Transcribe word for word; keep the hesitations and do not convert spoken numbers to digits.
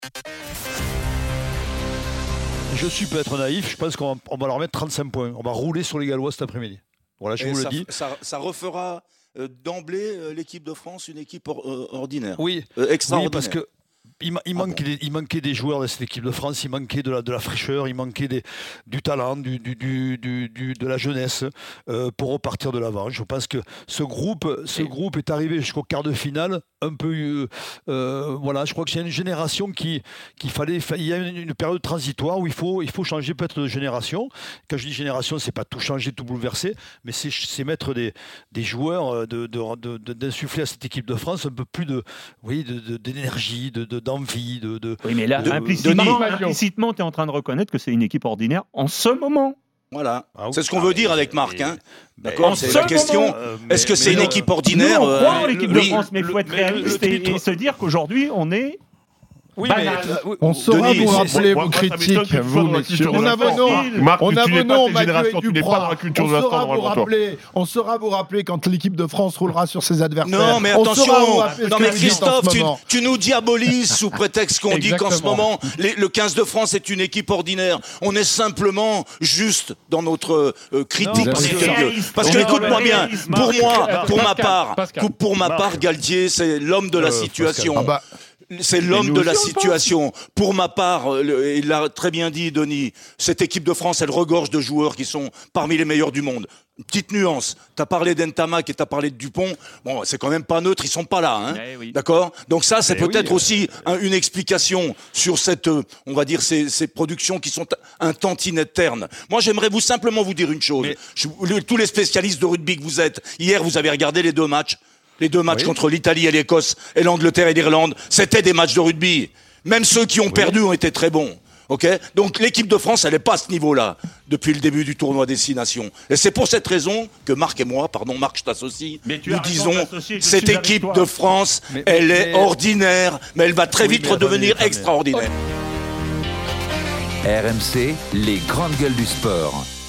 Je suis peut-être naïf, je pense qu'on va, on va leur mettre trente-cinq points. On va rouler sur les Gallois cet après-midi. Voilà, je Et vous ça, le dis. Ça, ça refera euh, d'emblée euh, l'équipe de France une équipe or, euh, ordinaire. Oui, euh, extraordinaire. Oui, parce que il, il, ah manquait bon. des, il manquait des joueurs de cette équipe de France, il manquait de la, de la fraîcheur, il manquait des, du talent, du, du, du, du, de la jeunesse euh, pour repartir de l'avant. Je pense que ce groupe, ce groupe est arrivé jusqu'au quart de finale un peu... Euh, euh, voilà, je crois que c'est une génération qui, qu'il fallait... Il y a une, une période transitoire où il faut, il faut changer peut-être de génération. Quand je dis génération, c'est pas tout changer, tout bouleverser, mais c'est, c'est mettre des, des joueurs, de, de, de, de, d'insuffler à cette équipe de France un peu plus de, oui, de, de, d'énergie, de, de d'envie, de, de... Oui, mais là, de, implicitement, implicitement, tu es en train de reconnaître que c'est une équipe ordinaire en ce moment. Voilà, ah, c'est ce qu'on ah, veut dire avec Marc. Hein. D'accord, c'est la question. Euh, Est-ce que c'est une non, équipe ordinaire nous, on croit en euh, l'équipe oui. de France, mais il faut être réaliste et, et se dire qu'aujourd'hui, on est... Oui, banal. mais, on saura Denis, vous rappeler moi, vos moi, ça critiques, m'étonne vous, que messieurs. tu On a vos noms, Marc, on a tu vos n'es pas noms, de Mathieu génération, et tu n'es pas dans la Duprat. culture On de l'instant saura devant vous toi. rappeler, on saura vous rappeler quand l'équipe de France roulera sur ses adversaires. Non, mais on attention, saura vous rappeler non ce que mais vous dites en Christophe, ce tu, moment. tu nous diabolises sous prétexte qu'on dit qu'en ce Exactement. moment, les, le quinze de France est une équipe ordinaire. On est simplement juste dans notre euh, critique. Non, parce parce que, que- parce on que est dans écoute-moi le bien, réalisme, pour Marc. moi, Attends, pour ma Pascal, part, Pascal. pour ma part, Galtier, c'est l'homme de la Euh, situation. Ah bah, C'est l'homme nous de la aussi, on situation. Pour ma part, le- il l'a très bien dit, Denis, cette équipe de France, elle regorge de joueurs qui sont parmi les meilleurs du monde. Une petite nuance. T'as parlé d'Ntamak et t'as parlé de Dupont. Bon, c'est quand même pas neutre, ils sont pas là, hein. Eh oui. D'accord? Donc ça, c'est Eh peut-être oui. aussi un- une explication sur cette, euh, on va dire, ces, ces productions qui sont un tantinet terne. Moi, j'aimerais vous simplement vous dire une chose. Mais- Je- le- tous les spécialistes de rugby que vous êtes, hier, vous avez regardé les deux matchs. Les deux matchs Oui. contre l'Italie et l'Écosse et l'Angleterre et l'Irlande, c'était des matchs de rugby. Même ceux qui ont Oui. perdu ont été très bons. Ok? Donc l'équipe de France, elle n'est pas à ce niveau-là depuis le début du tournoi des Six Nations. Et c'est pour cette raison que Marc et moi, pardon Marc, je t'associe, Mais tu nous as raison disons d'associer, je cette suis avec équipe toi. de France, Mais- elle mais- est ordinaire, mais elle va très Oui, vite mais redevenir attendez, attendez. extraordinaire. R M C, les grandes gueules du sport.